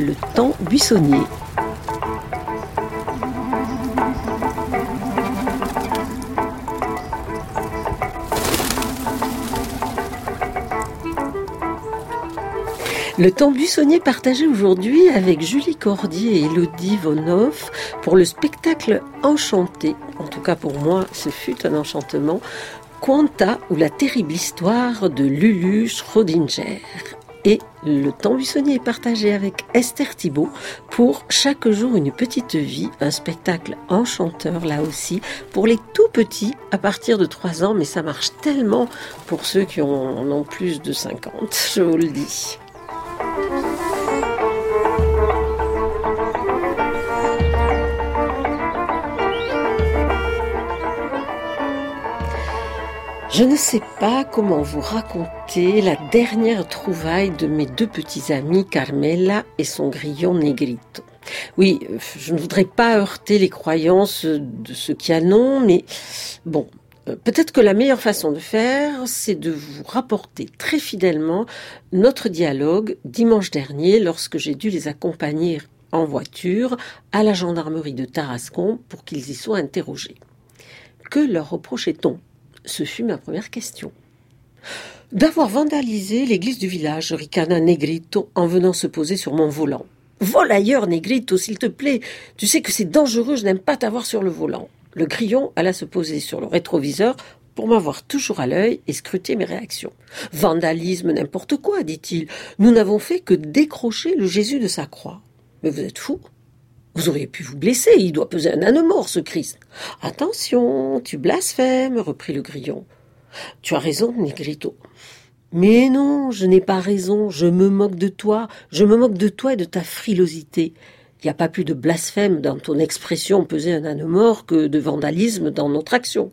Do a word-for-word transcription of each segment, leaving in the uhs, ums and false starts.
Le temps buissonnier. Le temps buissonnier partagé aujourd'hui avec Julie Cordier et Elodie Vonoff pour le spectacle Enchanté. En tout cas pour moi, ce fut un enchantement. Quanta ou la terrible histoire de Lulu Schrödinger. Et le temps buissonnier est partagé avec Esther Thibault pour Chaque jour une petite vie, un spectacle enchanteur là aussi pour les tout petits à partir de trois ans, mais ça marche tellement pour ceux qui ont, en ont plus de cinquante, je vous le dis. Je ne sais pas comment vous raconter la dernière trouvaille de mes deux petits amis, Carmela et son grillon Negrito. Oui, je ne voudrais pas heurter les croyances de ceux qui en ont, mais bon, peut-être que la meilleure façon de faire, c'est de vous rapporter très fidèlement notre dialogue dimanche dernier lorsque j'ai dû les accompagner en voiture à la gendarmerie de Tarascon pour qu'ils y soient interrogés. Que leur reprochait-on ? Ce fut ma première question. D'avoir vandalisé l'église du village, ricana Negrito, en venant se poser sur mon volant. Volailleur, Negrito, s'il te plaît. Tu sais que c'est dangereux, je n'aime pas t'avoir sur le volant. Le grillon alla se poser sur le rétroviseur pour m'avoir toujours à l'œil et scruter mes réactions. Vandalisme, n'importe quoi, dit-il. Nous n'avons fait que décrocher le Jésus de sa croix. Mais vous êtes fous ? Vous auriez pu vous blesser, il doit peser un âne mort, ce Christ. Attention, tu blasphèmes, reprit le grillon. Tu as raison, Negrito. Mais non, je n'ai pas raison, je me moque de toi, je me moque de toi et de ta frilosité. Il n'y a pas plus de blasphème dans ton expression peser un âne mort que de vandalisme dans notre action.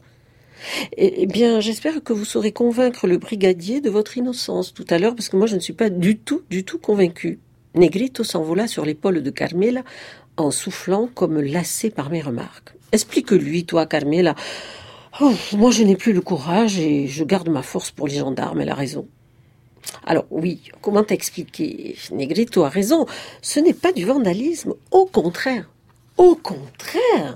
Eh bien, j'espère que vous saurez convaincre le brigadier de votre innocence tout à l'heure, parce que moi je ne suis pas du tout, du tout convaincue. Negrito s'envola sur l'épaule de Carmela en soufflant comme lassé par mes remarques. Explique-lui, toi, Carmela. Oh, moi, je n'ai plus le courage et je garde ma force pour les gendarmes, elle a raison. Alors, oui, comment t'expliquer ? Negrito a raison, ce n'est pas du vandalisme, au contraire. Au contraire !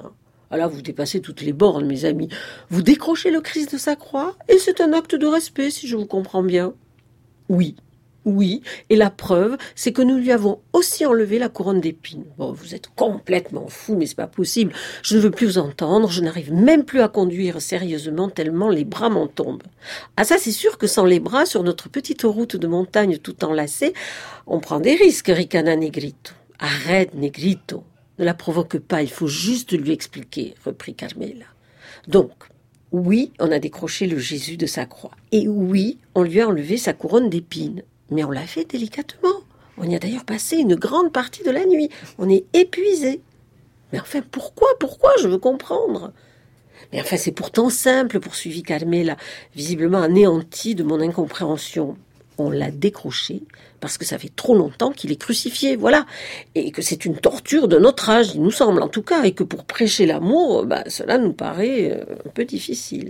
Alors, vous dépassez toutes les bornes, mes amis. Vous décrochez le Christ de sa croix et c'est un acte de respect, si je vous comprends bien. Oui. Oui, et la preuve, c'est que nous lui avons aussi enlevé la couronne d'épines. Bon, vous êtes complètement fou, mais c'est pas possible. Je ne veux plus vous entendre, je n'arrive même plus à conduire sérieusement tellement les bras m'en tombent. Ah ça, c'est sûr que sans les bras, sur notre petite route de montagne tout enlacée, on prend des risques, ricana Negrito. Arrête, Negrito. Ne la provoque pas, il faut juste lui expliquer, reprit Carmela. Donc, oui, on a décroché le Jésus de sa croix. Et oui, on lui a enlevé sa couronne d'épines. Mais on l'a fait délicatement. On y a d'ailleurs passé une grande partie de la nuit. On est épuisé. Mais enfin, pourquoi, pourquoi, je veux comprendre. Mais enfin, c'est pourtant simple, poursuivit Carmela, visiblement anéantie de mon incompréhension. On l'a décroché parce que ça fait trop longtemps qu'il est crucifié, voilà. Et que c'est une torture de notre âge, il nous semble en tout cas, et que pour prêcher l'amour, bah, cela nous paraît un peu difficile.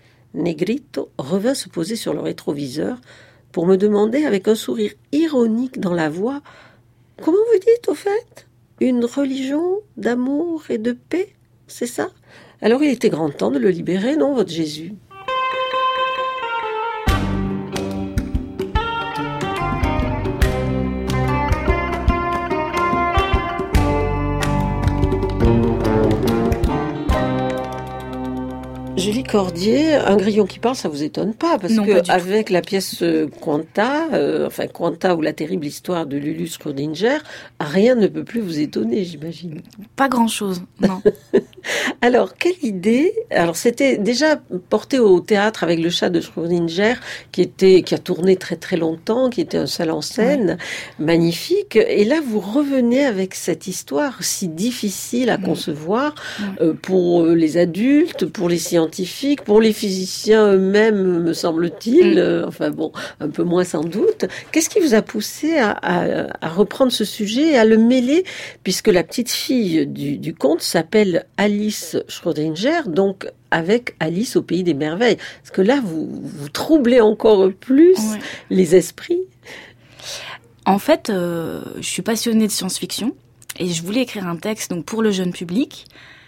Negrito revint se poser sur le rétroviseur pour me demander avec un sourire ironique dans la voix « Comment vous dites au fait ? Une religion d'amour et de paix, c'est ça ? Alors il était grand temps de le libérer, non, votre Jésus ?» Julie Cordier, un grillon qui parle, ça vous étonne pas, parce non, que pas avec la pièce Quanta, euh, enfin Quanta ou la terrible histoire de Lulu Schrödinger, rien ne peut plus vous étonner, j'imagine. Pas grand-chose, non. Alors, quelle idée ? Alors, c'était déjà porté au théâtre avec le chat de Schrödinger, qui était, qui a tourné très très longtemps, qui était un seul en scène, ouais. Magnifique. Et là, vous revenez avec cette histoire si difficile à ouais. concevoir ouais. Euh, pour les adultes, pour les scientifiques, pour les physiciens eux-mêmes, me semble-t-il. Mmh. Euh, enfin bon, un peu moins sans doute. Qu'est-ce qui vous a poussé à, à, à reprendre ce sujet et à le mêler, puisque la petite fille du, du conte s'appelle Alice Schrödinger, donc avec Alice au pays des merveilles. Parce que là, vous, vous troublez encore plus ouais. les esprits. En fait, euh, je suis passionnée de science-fiction et je voulais écrire un texte donc pour le jeune public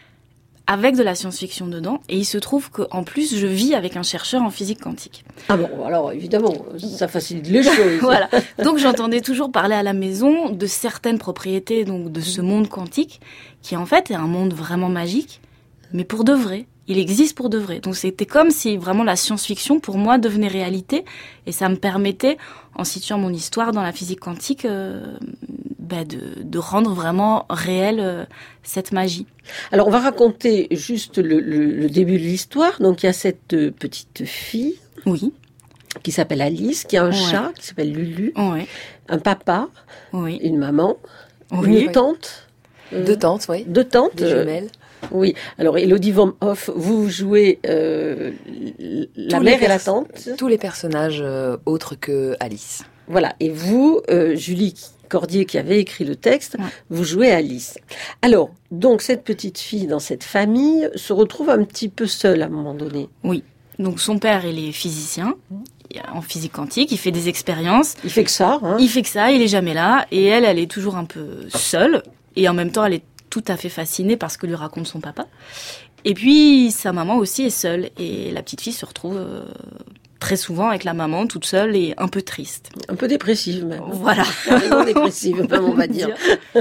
avec de la science-fiction dedans. Et il se trouve qu'en plus, je vis avec un chercheur en physique quantique. Ah bon, alors évidemment, ça facilite les choses. Voilà. Donc j'entendais toujours parler à la maison de certaines propriétés donc de ce monde quantique qui en fait est un monde vraiment magique, mais pour de vrai. Il existe pour de vrai. Donc c'était comme si vraiment la science-fiction pour moi devenait réalité et ça me permettait, en situant mon histoire dans la physique quantique, euh, bah de, de rendre vraiment réelle euh, cette magie. Alors on va raconter juste le, le, le début de l'histoire. Donc il y a cette euh, petite fille oui. qui s'appelle Alice, qui a un ouais. chat qui s'appelle Lulu, ouais. un papa, oui. une maman, oui. une tante. Euh, deux tantes, oui. Deux tantes. Des jumelles. Oui, alors Elodie Vom-Hoff, vous jouez euh, la Tous mère pers- et la tante. Tous les personnages euh, autres que Alice. Voilà, et vous, euh, Julie Cordier, qui avait écrit le texte, ouais. vous jouez Alice. Alors, donc cette petite fille dans cette famille se retrouve un petit peu seule à un moment donné. Oui, donc son père, il est physicien, en physique quantique, il fait des expériences. Il fait que ça, hein. Il fait que ça, il est jamais là, et elle, elle est toujours un peu seule, et en même temps, elle est tout à fait fascinée par ce que lui raconte son papa. Et puis, sa maman aussi est seule. Et la petite fille se retrouve euh, très souvent avec la maman, toute seule et un peu triste. Un peu dépressive même. Voilà. Carrément dépressive, on va dire.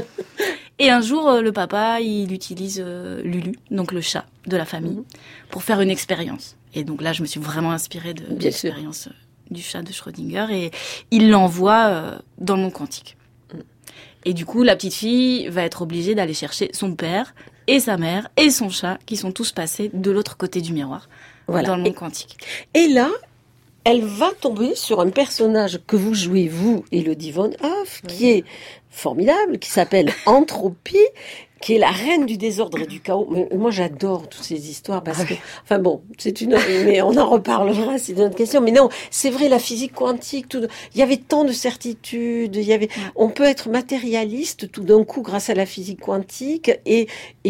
Et un jour, euh, le papa, il utilise euh, Lulu, donc le chat de la famille, mmh. pour faire une expérience. Et donc là, je me suis vraiment inspirée de, de l'expérience du chat de Schrödinger. Et il l'envoie euh, dans le monde quantique. Et du coup, la petite fille va être obligée d'aller chercher son père et sa mère et son chat, qui sont tous passés de l'autre côté du miroir, voilà. dans le monde et, quantique. Et là, elle va tomber sur un personnage que vous jouez, vous, Elodie Von-Hoff, oui. qui est formidable, qui s'appelle Entropie, qui est la reine du désordre et du chaos. Mais moi, j'adore toutes ces histoires parce que, enfin bon, c'est une, mais on en reparlera, c'est une autre question. Mais non, c'est vrai, la physique quantique, tout, il y avait tant de certitudes, il y avait, ouais. on peut être matérialiste tout d'un coup grâce à la physique quantique et,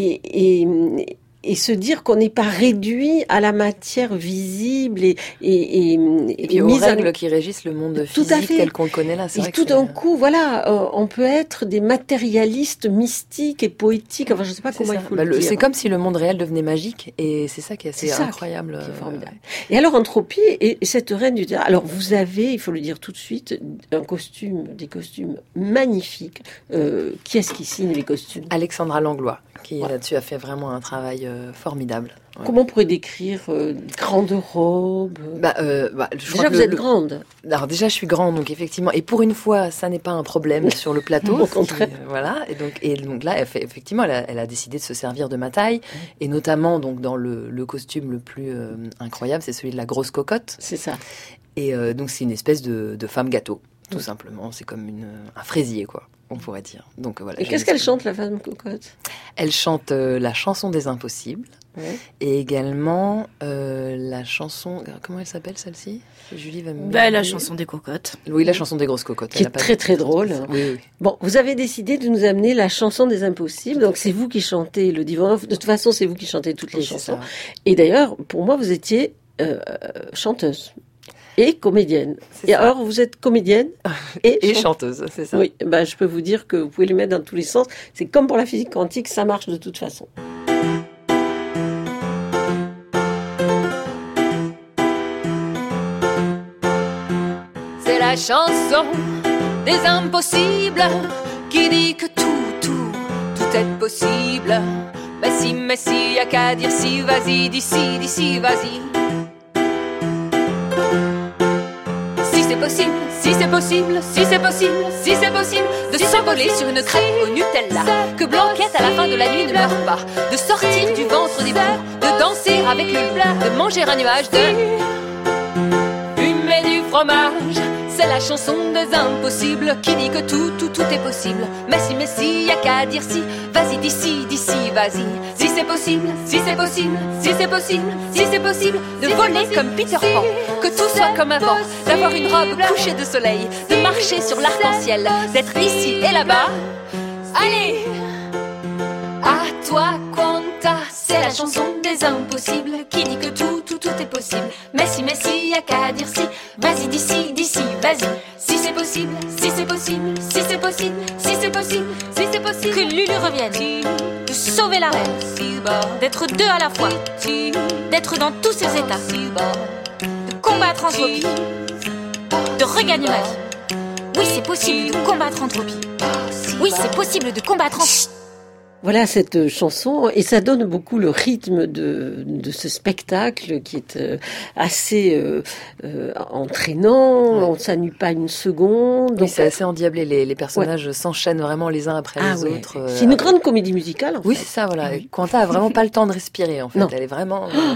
et, et, et se dire qu'on n'est pas réduit à la matière visible et et, et, et puis aux règles à... qui régissent le monde tout physique tel qu'on le connaît là. C'est et vrai tout que d'un coup, voilà, euh, on peut être des matérialistes mystiques et poétiques. Enfin, je ne sais pas c'est comment ça. il faut bah, le le dire. C'est comme si le monde réel devenait magique et c'est ça qui est assez c'est incroyable. Qui, qui est formidable. Et alors, Entropie et cette reine du théâtre. Alors, vous avez, il faut le dire tout de suite, un costume, des costumes magnifiques. Euh, qui est-ce qui signe les costumes ? Alexandra Langlois, qui voilà. là-dessus a fait vraiment un travail euh, formidable. Ouais. Comment on pourrait décrire euh, grande robe bah, euh, bah, je Déjà, crois que vous le, êtes le... grande. Alors déjà, je suis grande, donc effectivement, et pour une fois, ça n'est pas un problème sur le plateau. Au contraire. Qui, euh, voilà. Et donc, et donc là, elle fait, effectivement, elle a, elle a décidé de se servir de ma taille, mmh. et notamment donc dans le, le costume le plus euh, incroyable, c'est celui de la grosse cocotte. C'est ça. Et euh, donc c'est une espèce de, de femme gâteau, tout mmh. simplement. C'est comme une, un fraisier, quoi. On pourrait dire. Donc voilà. Et qu'est-ce qu'elle chante, la femme cocotte ? Elle chante euh, la chanson des impossibles, ouais. et également euh, la chanson. Comment elle s'appelle celle-ci ? Julie va me. Bah, la chanson des cocottes. Oui, la chanson des grosses cocottes. Qui est très très drôle. Oui, oui. Bon, vous avez décidé de nous amener la chanson des impossibles. Donc c'est vous qui chantez le divan. De toute façon, c'est vous qui chantez toutes les oui, chansons. Et d'ailleurs, pour moi, vous étiez euh, chanteuse. Et comédienne. C'est et ça. alors, vous êtes comédienne et, et chanteuse, c'est ça. Oui, ben, je peux vous dire que vous pouvez les mettre dans tous les sens. C'est comme pour la physique quantique, ça marche de toute façon. C'est la chanson des impossibles qui dit que tout, tout, tout est possible. Mais si, mais si, y'a qu'à dire si, vas-y, d'ici, d'ici, vas-y. Si c'est possible, si c'est possible, si c'est possible, si c'est possible de si s'envoler sur une crêpe au Nutella, que Blanquette à la fin de la nuit ne meurt pas, de sortir du ventre des poux, de danser avec le loup, de manger un nuage de fumer du fromage. C'est la chanson des impossibles qui dit que tout, tout, tout est possible. Mais si, mais si, y'a qu'à dire si, vas-y d'ici, d'ici, vas-y. Si c'est possible, si c'est possible, si c'est possible, si c'est possible de voler comme Peter Pan, que tout soit comme avant, d'avoir une robe couchée de soleil, de marcher sur l'arc-en-ciel, d'être ici et là-bas. Allez, à toi Quanta, c'est la chanson des impossibles qui dit que tout, tout, tout est possible. Mais si, mais si, y'a qu'à dire si, vas-y d'ici, d'ici, vas-y. Si c'est possible, si c'est possible, possible que Lulu revienne, de sauver la reine, d'être deux à la fois, d'être dans tous ses états, de combattre Entropie, de regagner ma vie. Oui, c'est possible de combattre Entropie. Oui, c'est possible de combattre Entropie. Voilà cette chanson, et ça donne beaucoup le rythme de, de ce spectacle qui est euh, assez euh, euh, entraînant, ouais. On ne s'ennuie pas une seconde. Oui, donc, c'est assez endiablé, les, les personnages ouais. s'enchaînent vraiment les uns après ah, les ouais. autres. Euh, c'est une grande comédie musicale, en oui, fait. Oui, c'est ça, voilà. Oui. Quentin a vraiment pas le temps de respirer, en fait. Non. Elle est vraiment... Euh...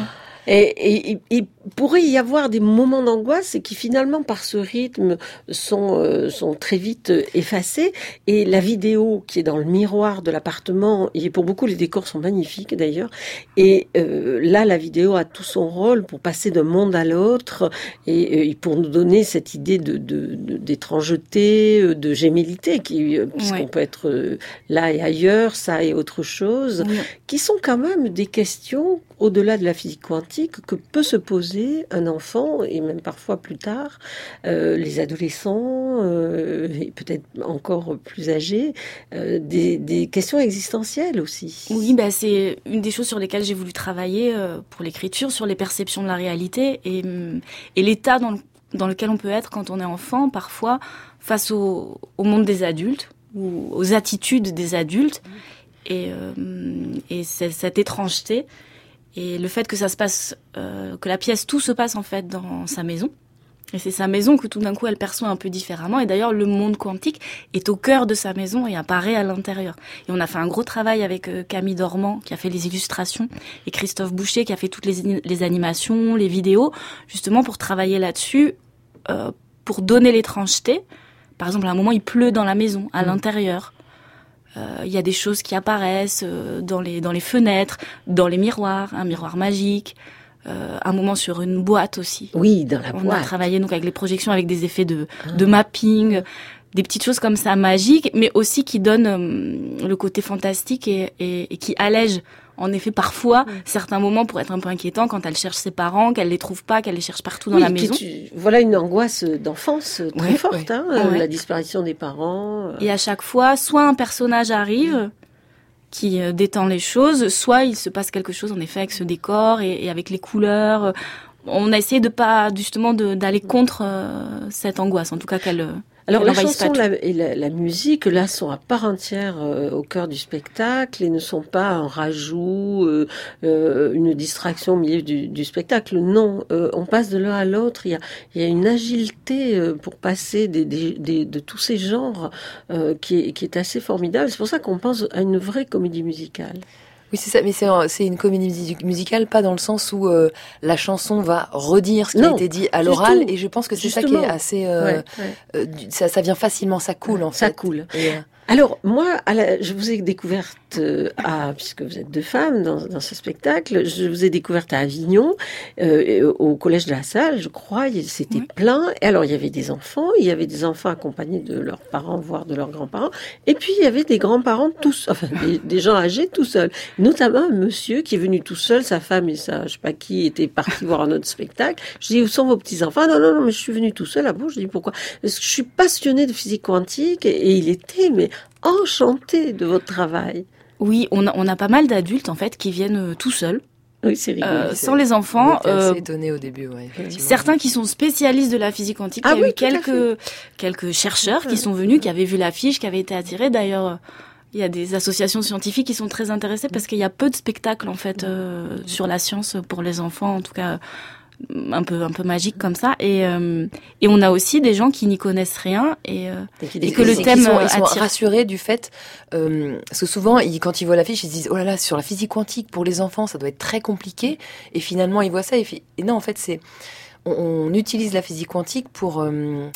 Et, et, il pourrait y avoir des moments d'angoisse qui finalement par ce rythme sont, euh, sont très vite effacés, et la vidéo qui est dans le miroir de l'appartement, et pour beaucoup les décors sont magnifiques d'ailleurs, et euh, là la vidéo a tout son rôle pour passer d'un monde à l'autre et, et pour nous donner cette idée de, de, de, d'étrangeté, de gémellité, qui, puisqu'on ouais. peut être là et ailleurs, ça et autre chose, oui. qui sont quand même des questions au-delà de la physique quantique que peut se poser un enfant, et même parfois plus tard, euh, les adolescents, euh, et peut-être encore plus âgés, euh, des, des questions existentielles aussi. Oui, bah, c'est une des choses sur lesquelles j'ai voulu travailler euh, pour l'écriture, sur les perceptions de la réalité et, et l'état dans, le, dans lequel on peut être quand on est enfant, parfois, face au, au monde des adultes, ou aux attitudes des adultes, et, euh, et c'est, cette étrangeté. Et le fait que ça se passe, euh, que la pièce, tout se passe en fait dans sa maison. Et c'est sa maison que tout d'un coup elle perçoit un peu différemment. Et d'ailleurs, le monde quantique est au cœur de sa maison et apparaît à l'intérieur. Et on a fait un gros travail avec euh, Camille Dormand, qui a fait les illustrations, et Christophe Boucher, qui a fait toutes les, les animations, les vidéos, justement pour travailler là-dessus, euh, pour donner l'étrangeté. Par exemple, à un moment, il pleut dans la maison, à mmh. l'intérieur. Il euh, y a des choses qui apparaissent euh, dans les dans les fenêtres, dans les miroirs, un miroir magique, euh, un moment sur une boîte aussi. Oui, dans la on boîte. On a travaillé donc avec les projections, avec des effets de ah. de mapping, des petites choses comme ça magiques, mais aussi qui donnent euh, le côté fantastique et, et, et qui allègent en effet parfois oui. certains moments pour être un peu inquiétant quand elle cherche ses parents, qu'elle les trouve pas, qu'elle les cherche partout dans oui, la maison. Tu, voilà une angoisse d'enfance très ouais, forte, ouais. Hein, ouais. La disparition des parents. Et à chaque fois, soit un personnage arrive qui euh, détend les choses, soit il se passe quelque chose en effet avec ce décor et, et avec les couleurs. On a essayé de pas justement de, d'aller contre euh, cette angoisse, en tout cas qu'elle. Alors la chanson la, et la, la musique, là, sont à part entière euh, au cœur du spectacle et ne sont pas un rajout, euh, euh, une distraction au milieu du, du spectacle. Non, euh, on passe de l'un à l'autre. Il y a, il y a une agilité euh, pour passer des, des, des, de tous ces genres euh, qui, est, qui est assez formidable. C'est pour ça qu'on pense à une vraie comédie musicale. Oui, c'est ça, mais c'est, c'est une comédie musicale, pas dans le sens où euh, la chanson va redire ce qui non, a été dit à l'oral, et je pense que c'est Justement. ça qui est assez... Euh, ouais, ouais. Euh, ça, ça vient facilement, ça coule en ça fait. Ça coule. Et, euh... Alors, moi, à la, je vous ai découverte, euh, à, puisque vous êtes deux femmes dans, dans ce spectacle, je vous ai découverte à Avignon, euh, au Collège de la Salle, je crois, c'était oui. plein. Et alors, il y avait des enfants, il y avait des enfants accompagnés de leurs parents, voire de leurs grands-parents, et puis il y avait des grands-parents tous, enfin, des, des gens âgés tout seuls. Notamment un monsieur qui est venu tout seul, sa femme et sa, je sais pas qui, étaient partis voir un autre spectacle. Je dis, où sont vos petits-enfants? Non, non, non, mais je suis venu tout seul. Ah bon? Je dis, pourquoi? Parce que je suis passionnée de physique quantique, et, et il était, mais enchanté de votre travail. Oui, on a, on a pas mal d'adultes en fait qui viennent euh, tout seuls. Oui, c'est rigolo. Euh, sans les enfants. On était assez euh, étonnés au début, ouais, effectivement. Certains qui sont spécialistes de la physique quantique. Ah, il y a oui, eu quelques quelques chercheurs qui sont venus, qui avaient vu l'affiche, qui avaient été attirés. D'ailleurs, il y a des associations scientifiques qui sont très intéressées parce qu'il y a peu de spectacles en fait euh, sur la science pour les enfants, en tout cas un peu un peu magique comme ça, et euh, et on a aussi des gens qui n'y connaissent rien et, euh, et, et que le thème ils sont, ils sont attire. rassurés du fait euh, parce que souvent ils, quand ils voient l'affiche ils se disent oh là là, sur la physique quantique pour les enfants ça doit être très compliqué, et finalement ils voient ça et, et non, en fait c'est on, on utilise la physique quantique pour euh,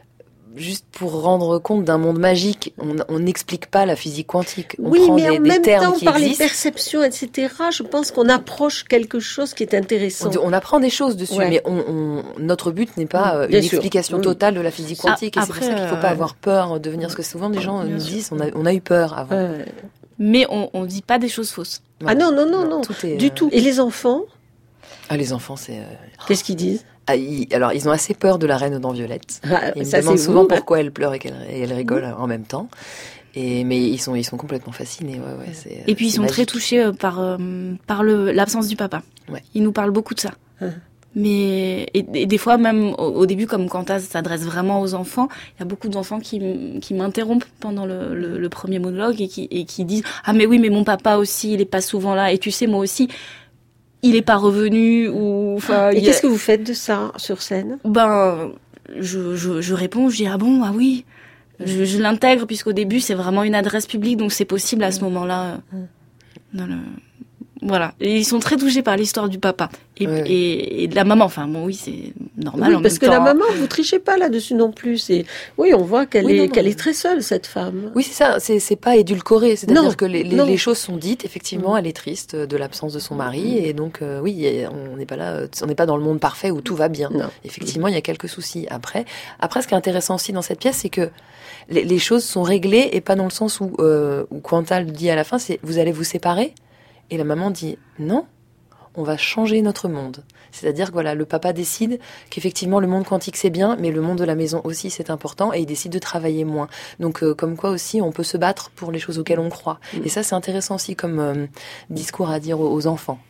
juste pour rendre compte d'un monde magique. On n'explique pas la physique quantique. On oui, prend mais des, en des même termes temps, qui par existent. les perceptions, et cetera, je pense qu'on approche quelque chose qui est intéressant. On, on apprend des choses dessus, ouais. mais on, on, notre but n'est pas euh, une sûr. explication oui. totale de la physique quantique. Ah, et après, c'est pour ça qu'il ne faut pas avoir peur de venir, parce que souvent des gens nous disent on a, on a eu peur avant. Euh... Mais on ne dit pas des choses fausses. Ouais. Ah non, non, non, non, non. Est, du euh... tout. Et les enfants? Ah, les enfants, c'est... Euh... Qu'est-ce qu'ils disent? Ah, ils, alors, ils ont assez peur de la reine aux dents violettes. Ah, ils ça, me demandent c'est souvent vous, pourquoi elle pleure et qu'elle et elle rigole mmh. en même temps. Et mais ils sont ils sont complètement fascinés. Ouais, ouais, c'est, et puis ils sont magique. très touchés euh, par euh, par le l'absence du papa. Ouais. Ils nous parlent beaucoup de ça. Hum. Mais et, et des fois même au, au début, comme quand ça s'adresse vraiment aux enfants, il y a beaucoup d'enfants qui qui m'interrompent pendant le, le, le premier monologue et qui et qui disent ah mais oui mais mon papa aussi il est pas souvent là et tu sais moi aussi il est pas revenu ou enfin. Et y a... qu'est-ce que vous faites de ça sur scène? Ben je je je réponds, je dis ah bon ah oui je, je l'intègre puisqu'au début c'est vraiment une adresse publique donc c'est possible à ce moment-là. Euh, dans le Voilà. Et ils sont très touchés par l'histoire du papa. Et, ouais. et, et de la maman. Enfin, bon, oui, c'est normal. Oui, en parce même que temps. la maman, vous trichez pas là-dessus non plus. C'est... Oui, on voit qu'elle, oui, est, non, non, qu'elle non. est très seule, cette femme. Oui, c'est ça. C'est, c'est pas édulcoré. C'est-à-dire Non, que les, les, non. les choses sont dites. Effectivement, Mm. elle est triste de l'absence de son mari. Et donc, euh, oui, on n'est pas là, on n'est pas dans le monde parfait où tout va bien. Non. Effectivement, il y a quelques soucis. Après, après, ce qui est intéressant aussi dans cette pièce, c'est que les, les choses sont réglées et pas dans le sens où, euh, où Quental dit à la fin, c'est vous allez vous séparer. Et la maman dit non. On va changer notre monde. C'est-à-dire que voilà, le papa décide qu'effectivement le monde quantique c'est bien, mais le monde de la maison aussi c'est important, et il décide de travailler moins. Donc euh, comme quoi aussi on peut se battre pour les choses auxquelles on croit. Et ça c'est intéressant aussi comme euh, discours à dire aux, aux enfants.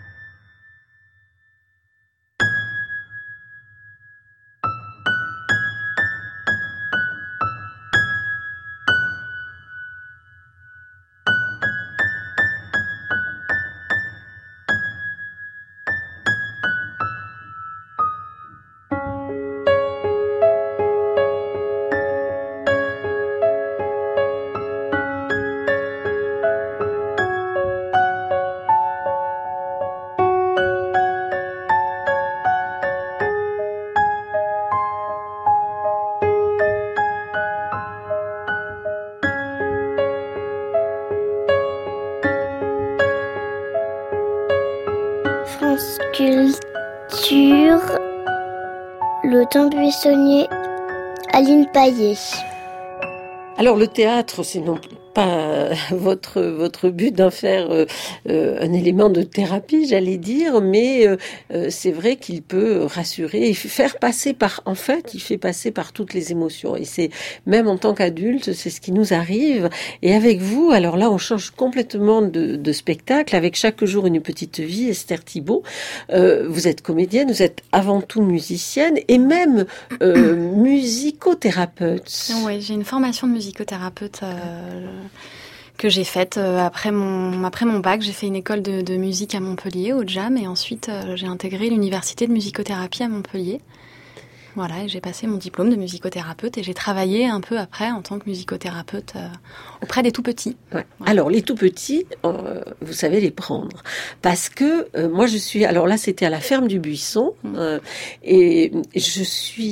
France Culture, Le Temps Buissonnier, Aline Paillet. Alors le théâtre, c'est non pas votre votre but d'en faire euh, euh, un élément de thérapie, j'allais dire, mais euh, euh, c'est vrai qu'il peut rassurer et faire passer par, en fait, il fait passer par toutes les émotions. Et c'est même en tant qu'adulte, c'est ce qui nous arrive. Et avec vous, alors là, on change complètement de, de spectacle. Avec Chaque jour une petite vie, Esther Thibault, euh, vous êtes comédienne, vous êtes avant tout musicienne et même euh, musicothérapeute. Oui, j'ai une formation de musicothérapeute. Euh, que j'ai faite euh, après mon après mon bac. J'ai fait une école de, de musique à Montpellier, au Jam, et ensuite euh, j'ai intégré l'université de musicothérapie à Montpellier. Voilà, et j'ai passé mon diplôme de musicothérapeute et j'ai travaillé un peu après en tant que musicothérapeute euh, auprès des tout-petits. Ouais. Alors, les tout-petits, euh, vous savez les prendre. Parce que euh, moi, je suis... Alors là, c'était à la ferme du Buisson. Mmh. Euh, et je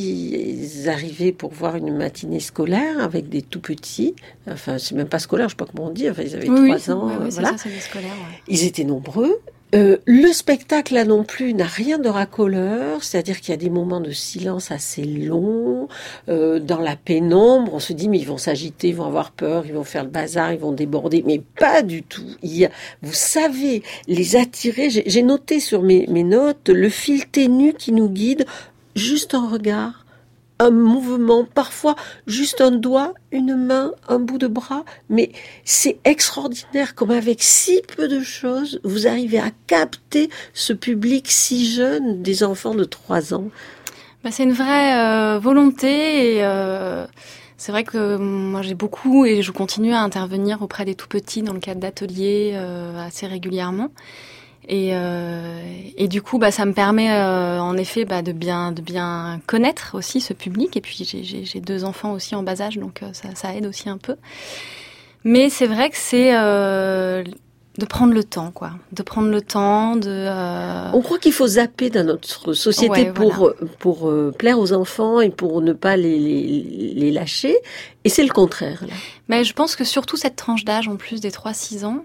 suis arrivée pour voir une matinée scolaire avec des tout-petits. Enfin, c'est même pas scolaire, je sais pas comment on dit. Enfin, ils avaient oui, trois oui, ans. Oui, oui, voilà. c'est ça, c'est des scolaires. Ouais. Ils étaient nombreux. Euh, le spectacle là non plus n'a rien de racoleur, c'est-à-dire qu'il y a des moments de silence assez longs, euh, dans la pénombre, on se dit mais ils vont s'agiter, ils vont avoir peur, ils vont faire le bazar, ils vont déborder, mais pas du tout. Il y a, vous savez les attirer, j'ai, j'ai noté sur mes, mes notes le fil ténu qui nous guide, juste un regard, un mouvement, parfois juste un doigt, une main, un bout de bras, mais c'est extraordinaire comme avec si peu de choses, vous arrivez à capter ce public si jeune, des enfants de trois ans. Bah, c'est une vraie euh, volonté et euh, c'est vrai que moi j'ai beaucoup et je continue à intervenir auprès des tout-petits dans le cadre d'ateliers euh, assez régulièrement. Et, euh, et du coup, bah, ça me permet euh, en effet bah, de bien de bien connaître aussi ce public. Et puis j'ai, j'ai, j'ai deux enfants aussi en bas âge, donc euh, ça, ça aide aussi un peu. Mais c'est vrai que c'est euh, de prendre le temps, quoi, de prendre le temps. De. Euh... On croit qu'il faut zapper dans notre société ouais, pour voilà. pour euh, plaire aux enfants et pour ne pas les les, les lâcher. Et c'est le contraire là. Mais je pense que surtout cette tranche d'âge, en plus des trois six ans.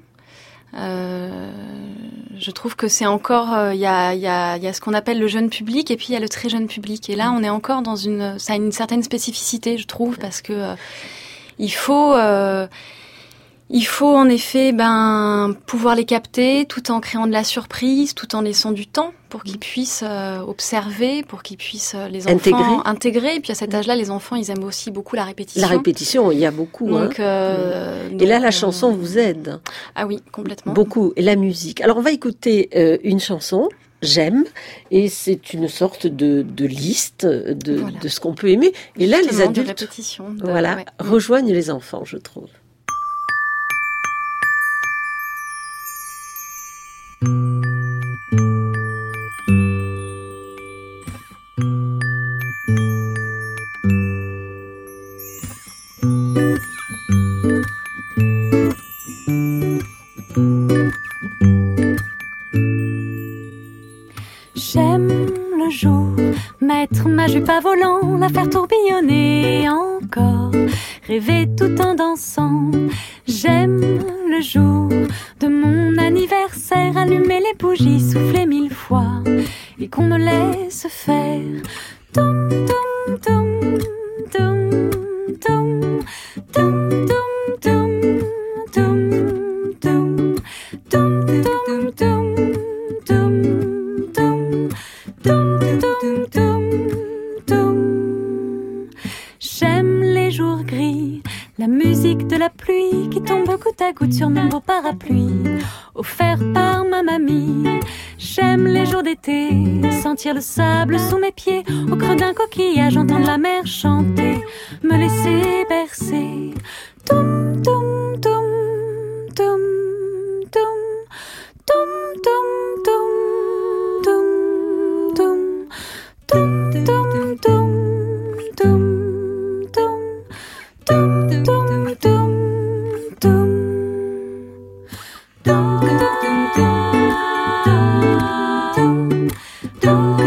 Euh, je trouve que c'est encore, il euh, y a, y a, y a ce qu'on appelle le jeune public et puis il y a le très jeune public. Et là, on est encore dans une, ça a une certaine spécificité, je trouve, parce que euh, il faut, euh, Il faut en effet ben, pouvoir les capter tout en créant de la surprise, tout en laissant du temps pour qu'ils puissent euh, observer, pour qu'ils puissent euh, les enfants intégrer. intégrer. Et puis à cet âge-là, les enfants, ils aiment aussi beaucoup la répétition. La répétition, il y a beaucoup. Donc, hein. euh, Et donc, là, la euh, chanson vous aide. Ah oui, complètement. Beaucoup. Et la musique. Alors, on va écouter euh, une chanson. J'aime, et c'est une sorte de, de liste de, Voilà. de ce qu'on peut aimer. Et là, Justement, les de adultes, répétition, de- voilà, ouais. rejoignent les enfants, je trouve. J'aime le jour, mettre ma jupe à volant, la faire tourbillonner encore, rêver tout en dansant. J'aime le jour de mon anniversaire, allumer les bougies, souffler mille fois, et qu'on me laisse faire. Toum, toum, toum, toum, toum, toum, toum, toum, toum, toum, toum, toum, toum, toum, toum. Toum, toum, toum, toum. J'aime les jours gris, la musique de la pluie qui tombe goutte à goutte sur mon beau parapluie, offert par ma mamie. J'aime les jours d'été, sentir le sable sous mes pieds, au creux d'un coquillage, entendre la mer chanter, me laisser bercer. Toum, toum, toum, toum, toum, toum, toum, toum. Toum, toum, toum, toum, toum, toum, toum, toum, toum. Toum, toum, toum, toum,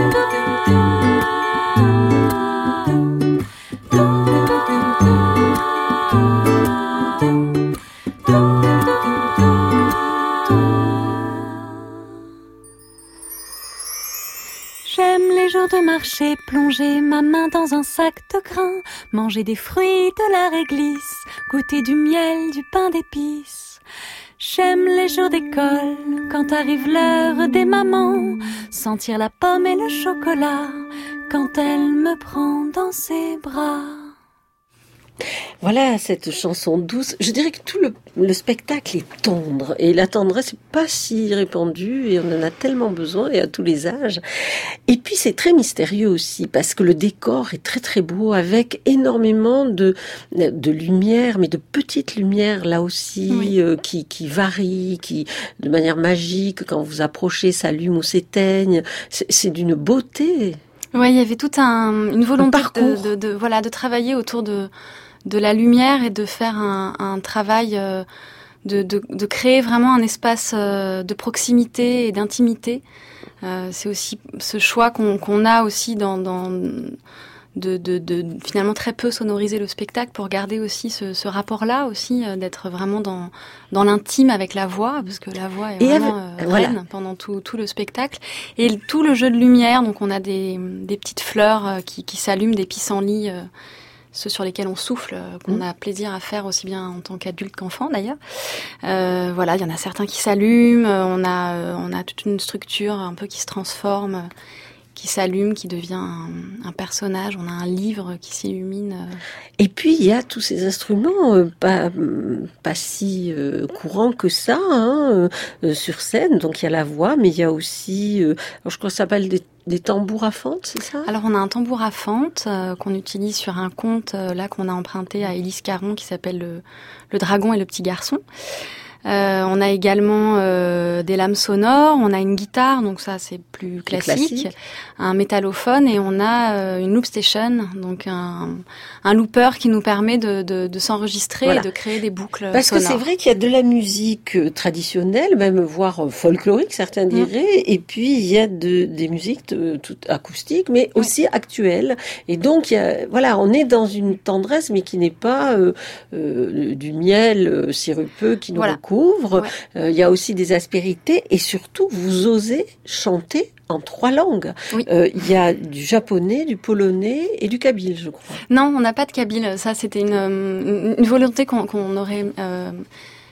J'aime les jours de marcher, plonger ma main dans un sac de grains, manger des fruits de la réglisse, goûter du miel, du pain d'épices. J'aime les jours d'école, quand arrive l'heure des mamans, sentir la pomme et le chocolat, quand elle me prend dans ses bras. Voilà cette chanson douce. Je dirais que tout le, le spectacle est tendre. Et la tendresse n'est pas si répandue et on en a tellement besoin et à tous les âges. Et puis c'est très mystérieux aussi parce que le décor est très très beau avec énormément de, de lumière, mais de petites lumières là aussi oui. euh, qui, qui varient, qui de manière magique, quand vous approchez, s'allument ou s'éteignent. C'est, c'est d'une beauté. Oui, il y avait toute un, une volonté de, de, de, voilà, de travailler autour de... de la lumière et de faire un, un travail euh, de, de, de créer vraiment un espace euh, de proximité et d'intimité. Euh, c'est aussi ce choix qu'on, qu'on a aussi dans, dans de, de, de finalement très peu sonoriser le spectacle pour garder aussi ce, ce rapport-là aussi, euh, d'être vraiment dans, dans l'intime avec la voix, parce que la voix est et vraiment avec, euh, voilà. reine pendant tout, tout le spectacle. Et le, tout le jeu de lumière, donc on a des, des petites fleurs euh, qui, qui s'allument, des pissenlits, euh, ceux sur lesquels on souffle, euh, qu'on mmh. a plaisir à faire aussi bien en tant qu'adulte qu'enfant d'ailleurs. Euh, voilà, il y en a certains qui s'allument, euh, on a euh, on a toute une structure un peu qui se transforme, euh, qui s'allume, qui devient un, un personnage. On a un livre qui s'illumine. Euh. Et puis il y a tous ces instruments euh, pas pas si euh, courants que ça hein, euh, sur scène. Donc il y a la voix, mais il y a aussi, euh, alors je crois que ça s'appelle des Des tambours à fente, c'est ça ? Alors on a un tambour à fente euh, qu'on utilise sur un conte euh, là qu'on a emprunté à Élise Caron qui s'appelle le, le dragon et le petit garçon. Euh, on a également euh, des lames sonores, on a une guitare, donc ça c'est plus classique, classique. Un métallophone et on a euh, une loop station, donc un, un looper qui nous permet de, de, de s'enregistrer voilà. et de créer des boucles Parce sonores. Parce que c'est vrai qu'il y a de la musique traditionnelle, même voire folklorique, certains diraient, mmh. et puis il y a de, des musiques de, tout acoustiques, mais oui. aussi actuelles. Et donc, il y a, voilà, on est dans une tendresse, mais qui n'est pas euh, euh, du miel euh, sirupeux qui nous voilà. recouvre. Il ouais. euh, y a aussi des aspérités et surtout, vous osez chanter en trois langues. Il oui. euh, y a du japonais, du polonais et du kabyle, je crois. Non, on n'a pas de kabyle. Ça, c'était une, une, une volonté qu'on, qu'on aurait euh,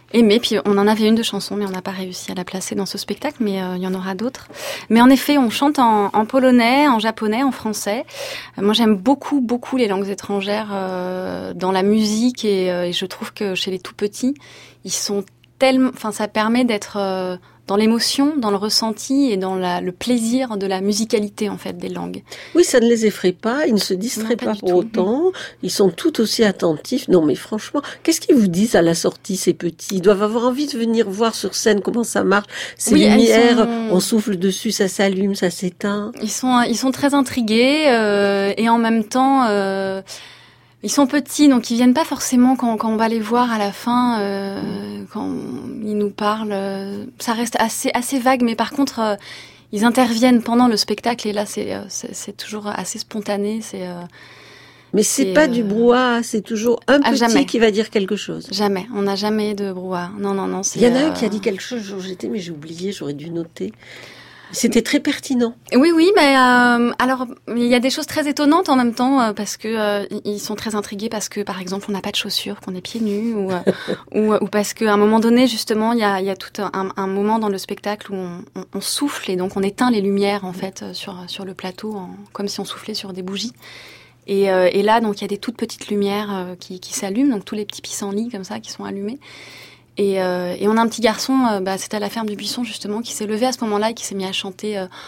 aimé. Puis on en avait une de chanson, mais on n'a pas réussi à la placer dans ce spectacle, mais euh, il y en aura d'autres. Mais en effet, on chante en, en polonais, en japonais, en français. Euh, moi, j'aime beaucoup, beaucoup les langues étrangères euh, dans la musique et, euh, et je trouve que chez les tout petits, ils sont tellement, enfin, ça permet d'être euh, dans l'émotion, dans le ressenti et dans la, le plaisir de la musicalité en fait des langues. Oui, ça ne les effraie pas, ils ne se distraient non, pas, pas pour tout. autant, ils sont tout aussi attentifs. Non mais franchement, qu'est-ce qu'ils vous disent à la sortie ces petits ? Ils doivent avoir envie de venir voir sur scène comment ça marche, ces oui, lumières, sont... on souffle dessus, ça s'allume, ça s'éteint. Ils sont, ils sont très intrigués euh, et en même temps... Euh, Ils sont petits, donc ils viennent pas forcément quand, quand on va les voir à la fin, euh, quand ils nous parlent. Euh, ça reste assez assez vague, mais par contre, euh, ils interviennent pendant le spectacle et là, c'est c'est, c'est toujours assez spontané. C'est. Euh, mais c'est, c'est pas euh... du brouhaha, c'est toujours un ah, petit jamais. qui va dire quelque chose. Jamais, on n'a jamais de brouhaha. Non, non, non. C'est, Il y en a euh... un qui a dit quelque chose, j'étais, mais j'ai oublié, j'aurais dû noter. C'était très pertinent. Oui, oui, mais euh, alors il y a des choses très étonnantes en même temps euh, parce que euh, ils sont très intrigués parce que par exemple on n'a pas de chaussures, qu'on est pieds nus ou euh, ou, ou parce qu'à un moment donné justement il y a il y a tout un, un moment dans le spectacle où on, on, on souffle et donc on éteint les lumières en fait sur sur le plateau en, comme si on soufflait sur des bougies. Et, euh, et là donc il y a des toutes petites lumières euh, qui qui s'allument, donc tous les petits pissenlits comme ça qui sont allumés. Et, euh, et on a un petit garçon, euh, bah, c'était à la ferme du Buisson justement, qui s'est levé à ce moment-là et qui s'est mis à chanter euh,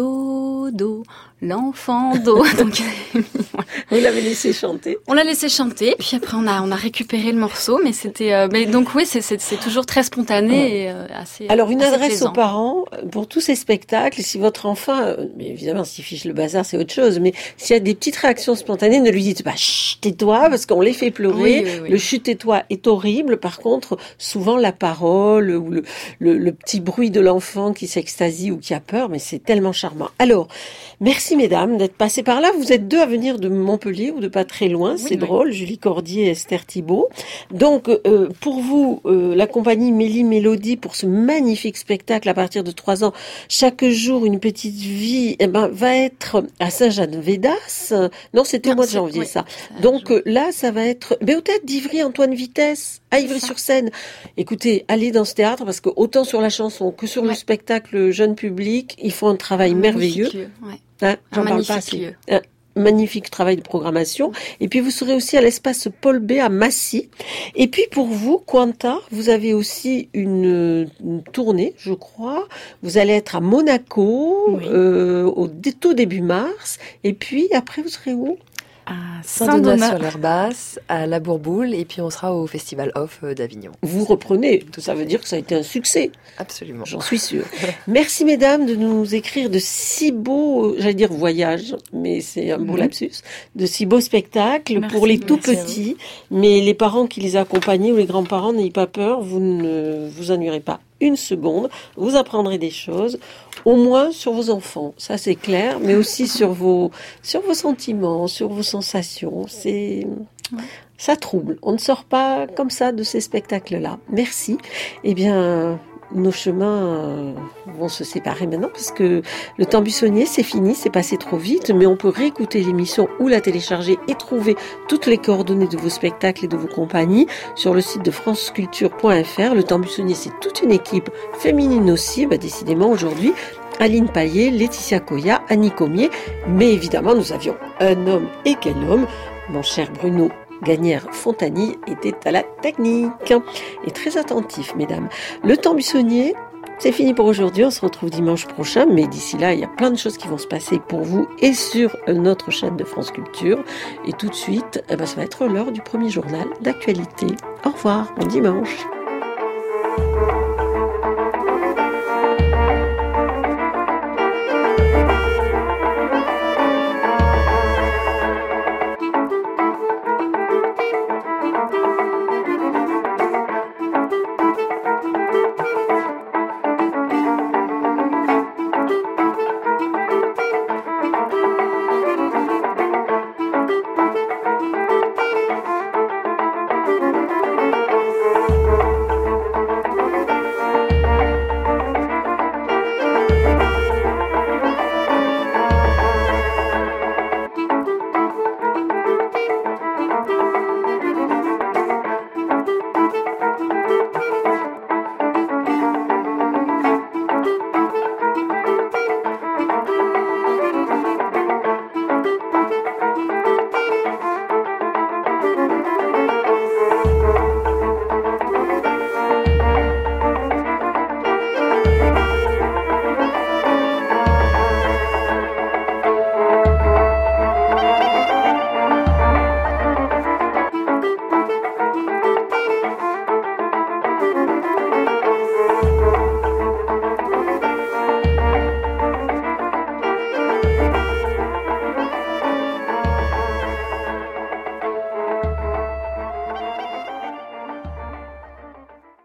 Do, Do, l'enfant Do. Donc, voilà. Vous l'avez laissé chanter. On l'a laissé chanter, puis après on a on a récupéré le morceau, mais c'était, euh, mais donc oui, c'est c'est, c'est toujours très spontané ouais. et euh, assez. Alors une assez adresse plaisant. Aux parents pour tous ces spectacles. Si votre enfant, euh, mais évidemment, s'il fiche le bazar, c'est autre chose. Mais s'il y a des petites réactions spontanées, ne lui dites pas chut, tais-toi, parce qu'on les fait pleurer. Oui, oui, oui. Le chut, tais-toi est horrible. Par contre, souvent la parole ou le, le, le petit bruit de l'enfant qui s'extasie ou qui a peur, mais c'est tellement charmant. Alors, merci mesdames d'être passées par là. Vous êtes deux à venir de Montpellier ou de pas très loin, oui, c'est oui. drôle. Julie Cordier et Esther Thibault. Donc, euh, pour vous, euh, la compagnie Mélie Mélodie pour ce magnifique spectacle à partir de trois ans, chaque jour une petite vie, eh ben, va être à Saint-Jean-de-Védas. Non, c'était non, au mois de janvier, oui, ça. ça. Donc euh, là, ça va être, mais au théâtre d'Ivry, Antoine Vitesse, à Ivry-sur-Seine. Écoutez, allez dans ce théâtre parce que autant sur la chanson que sur ouais. le spectacle jeune public, ils font un travail un merveilleux. Lieu, ouais. Hein, j'en parle pas assez. Un magnifique travail de programmation. Et puis vous serez aussi à l'espace Paul B à Massy. Et puis pour vous, Quanta, vous avez aussi une, une tournée, je crois. Vous allez être à Monaco oui. euh, au tout début mars. Et puis après, vous serez où ? À Saint-Donat-sur-l'Herbasse, à La Bourboule, et puis on sera au Festival Off d'Avignon. Vous reprenez, tout ça veut dire que ça a été un succès. Absolument. J'en suis sûre. Merci mesdames de nous écrire de si beaux, j'allais dire voyages, mais c'est un beau mmh. lapsus, de si beaux spectacles merci, pour les tout petits, mais les parents qui les accompagnent ou les grands-parents, n'ayez pas peur, vous ne vous ennuierez pas une seconde, vous apprendrez des choses, au moins sur vos enfants, ça c'est clair, mais aussi sur vos, sur vos sentiments, sur vos sensations, c'est, ouais. ça trouble. On ne sort pas comme ça de ces spectacles-là. Merci. Eh bien, nos chemins vont se séparer maintenant parce que le temps buissonnier, c'est fini, c'est passé trop vite, mais on peut réécouter l'émission ou la télécharger et trouver toutes les coordonnées de vos spectacles et de vos compagnies sur le site de franceculture point f r. Le temps buissonnier, c'est toute une équipe féminine aussi, bah, décidément aujourd'hui. Aline Paillet, Laetitia Coya, Annie Comier, mais évidemment nous avions un homme et quel homme, mon cher Bruno Gagnère-Fontany était à la technique et très attentif, mesdames. Le temps buissonnier, c'est fini pour aujourd'hui. On se retrouve dimanche prochain, mais d'ici là, il y a plein de choses qui vont se passer pour vous et sur notre chaîne de France Culture. Et tout de suite, eh ben, ça va être l'heure du premier journal d'actualité. Au revoir, bon dimanche.